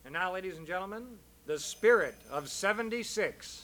And now, ladies and gentlemen, the Spirit of 76.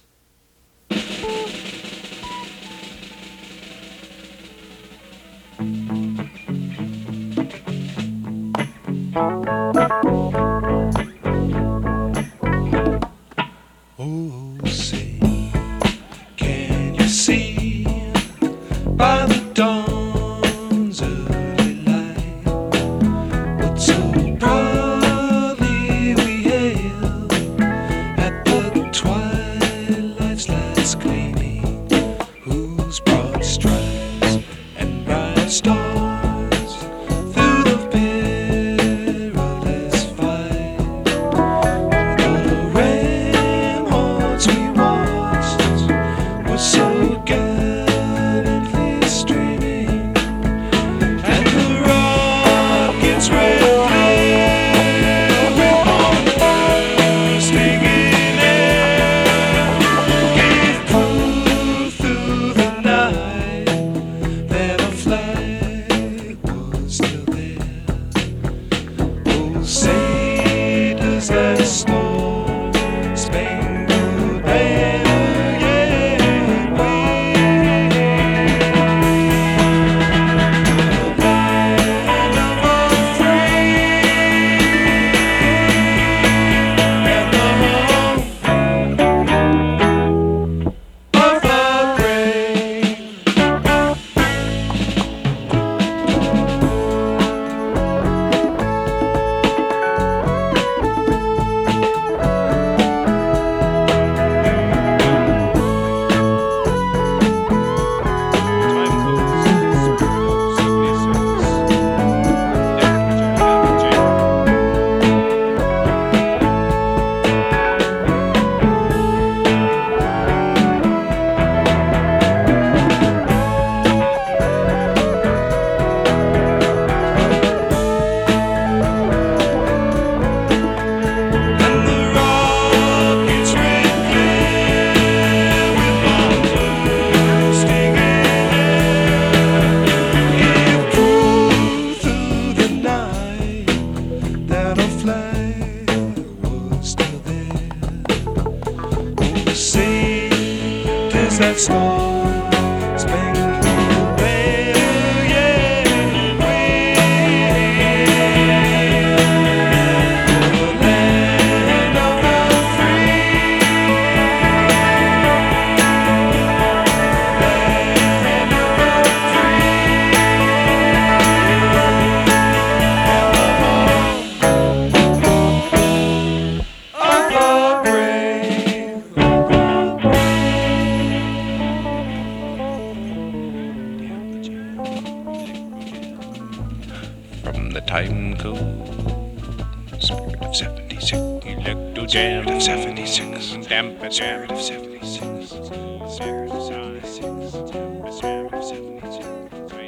Oh, say, can you see by the dawn's early light what so proudly we hailed at the twilight's last gleaming, whose broad stripes and bright stars through the perilous fight, the ramparts we watched were so gallantly streaming, and the rocket's red flare on bursting in air gave proof through the night that our flag was still there. Oh, say does that star-spangled banner yet wave? The land of our free and the home of the brave. And the rocket's red glare with bombs bursting in air gave proof through the night that our flag was still there. Oh, say does that star-spangled banner yet wave? The land of the free, land of the free, and the home of the brave, From the time code, Spirit of 76, Electro Jam of 76, Damp and Spirit of 76, Spirit of 76, Spirit of 76.